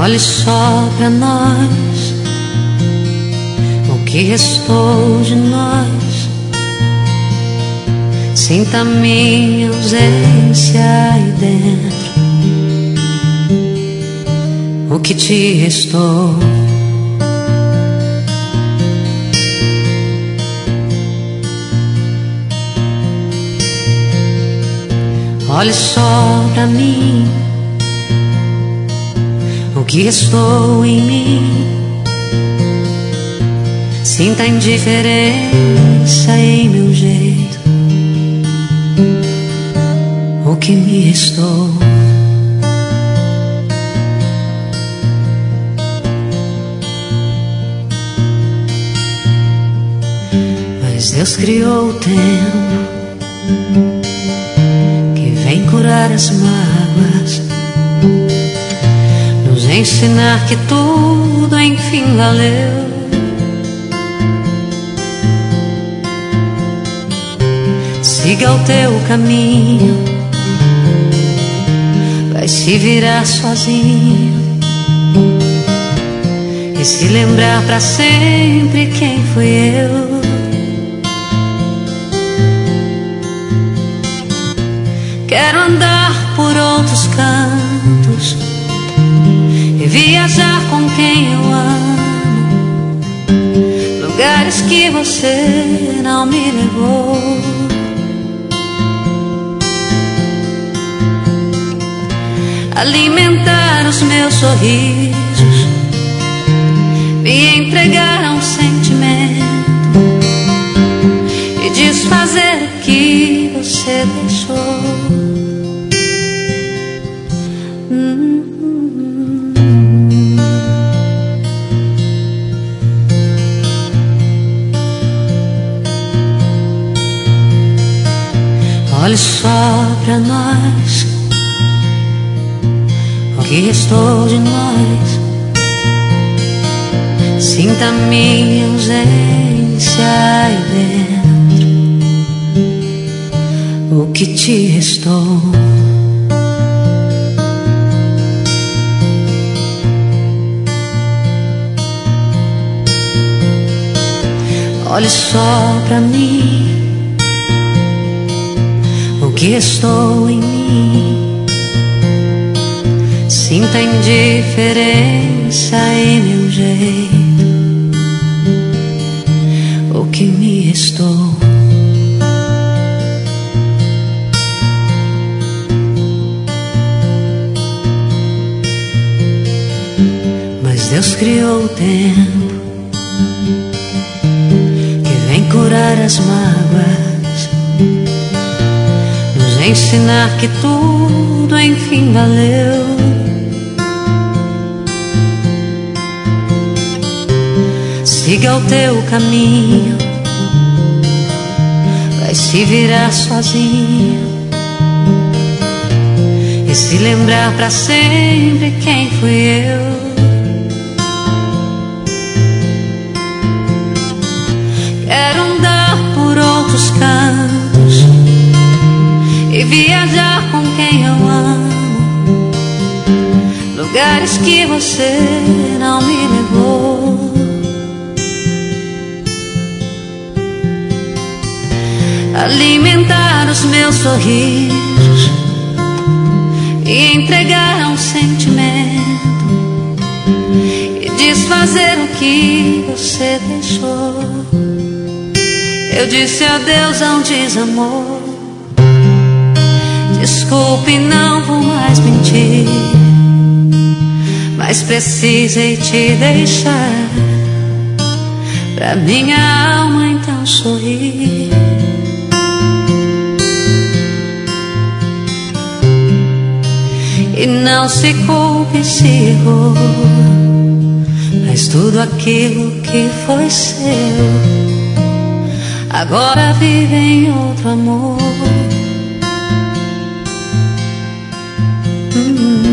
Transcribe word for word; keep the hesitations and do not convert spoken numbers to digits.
Olhe só pra nós, o que restou de nós. Sinta minha ausência aí dentro, o que te restou. Olhe só pra mim, o que restou em mim. Sinta a indiferença em meu jeito, o que me restou. Mas Deus criou o tempo que vem curar as mágoas, nos ensinar que tudo enfim valeu. Siga o teu caminho, vai se virar sozinho e se lembrar pra sempre quem fui eu. Quero andar por outros cantos e viajar com quem eu amo, lugares que você não me levou. Alimentar os meus sorrisos, me entregar a um sentimento e desfazer o que você deixou. Hum. Olhe só pra nós, o que restou de nós. Sinta minha ausência aí dentro, o que te restou. Olhe só pra mim, o que restou em mim. Sinta a indiferença em meu jeito, o que me restou. Mas Deus criou o tempo que vem curar as mágoas, nos ensinar que tudo enfim valeu. Siga o teu caminho, vai se virar sozinho e se lembrar pra sempre quem fui eu. Quero andar por outros cantos e viajar com quem eu amo, lugares que você não me levou. Alimentar os meus sorrisos e entregar a um sentimento e desfazer o que você deixou. Eu disse adeus a um desamor, desculpe, não vou mais mentir, mas precisei te deixar pra minha alma então sorrir. E não se culpe se errou, mas tudo aquilo que foi seu agora vive em outro amor. Hum.